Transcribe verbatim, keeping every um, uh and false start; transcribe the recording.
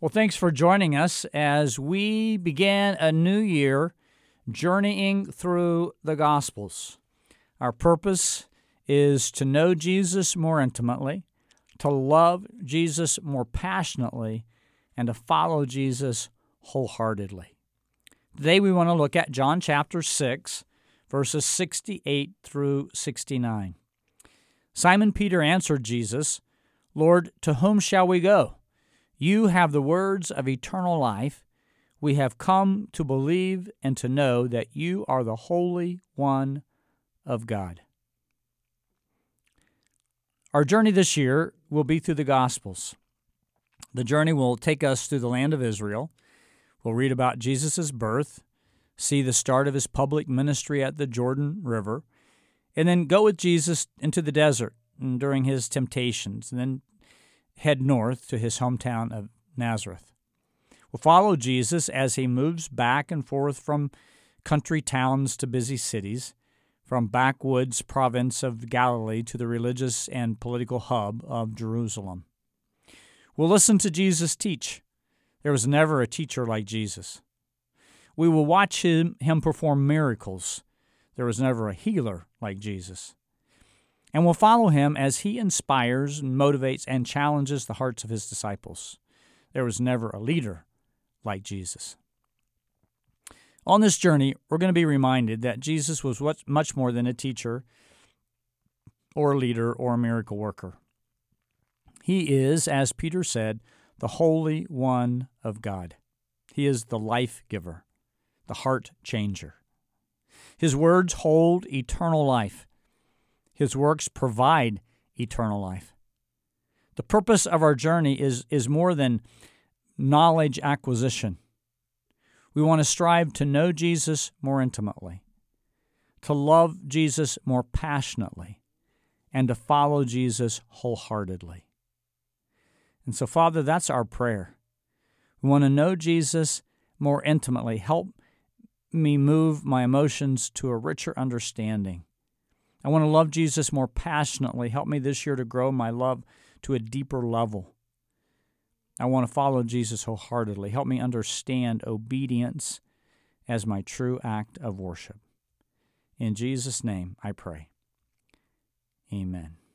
Well, thanks for joining us as we began a new year journeying through the Gospels. Our purpose is to know Jesus more intimately, to love Jesus more passionately, and to follow Jesus wholeheartedly. Today we want to look at John chapter six, verses sixty-eight through sixty-nine. Simon Peter answered Jesus, "Lord, to whom shall we go? You have the words of eternal life. We have come to believe and to know that you are the Holy One of God." Our journey this year will be through the Gospels. The journey will take us through the land of Israel. We'll read about Jesus' birth, see the start of his public ministry at the Jordan River, and then go with Jesus into the desert during his temptations, and then head north to his hometown of Nazareth. We'll follow Jesus as he moves back and forth from country towns to busy cities, from backwoods province of Galilee to the religious and political hub of Jerusalem. We'll listen to Jesus teach. There was never a teacher like Jesus. We will watch him, him perform miracles. There was never a healer like Jesus. And we'll follow him as he inspires, and motivates, and challenges the hearts of his disciples. There was never a leader like Jesus. On this journey, we're going to be reminded that Jesus was much more than a teacher or a leader or a miracle worker. He is, as Peter said, the Holy One of God. He is the life giver, the heart changer. His words hold eternal life. His works provide eternal life. The purpose of our journey is, is more than knowledge acquisition. We want to strive to know Jesus more intimately, to love Jesus more passionately, and to follow Jesus wholeheartedly. And so, Father, that's our prayer. We want to know Jesus more intimately. Help me move my emotions to a richer understanding. I want to love Jesus more passionately. Help me this year to grow my love to a deeper level. I want to follow Jesus wholeheartedly. Help me understand obedience as my true act of worship. In Jesus' name I pray. Amen.